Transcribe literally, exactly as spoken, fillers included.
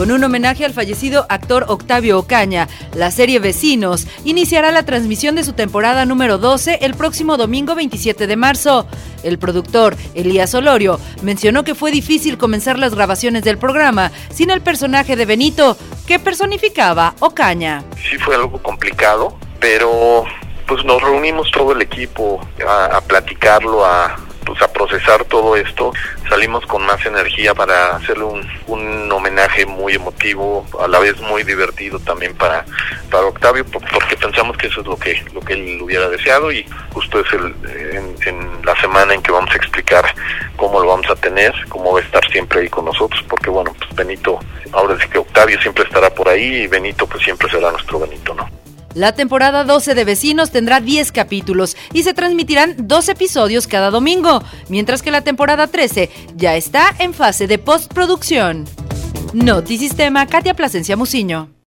Con un homenaje al fallecido actor Octavio Ocaña, la serie Vecinos iniciará la transmisión de su temporada número doce el próximo domingo veintisiete de marzo. El productor, Elías Olorio, mencionó que fue difícil comenzar las grabaciones del programa sin el personaje de Benito, que personificaba Ocaña. Sí fue algo complicado, pero pues nos reunimos todo el equipo a, a platicarlo, a pues a procesar todo esto. Salimos con más energía para hacerle un, un homenaje muy emotivo, a la vez muy divertido también para, para Octavio, porque pensamos que eso es lo que lo que él hubiera deseado, y justo es el en, en la semana en que vamos a explicar cómo lo vamos a tener, cómo va a estar siempre ahí con nosotros, porque bueno, pues Benito, ahora sí que Octavio siempre estará por ahí y Benito pues siempre será nuestro Benito, ¿no? La temporada doce de Vecinos tendrá diez capítulos y se transmitirán dos episodios cada domingo, mientras que la temporada trece ya está en fase de postproducción. Notisistema, Katia Plasencia Muciño.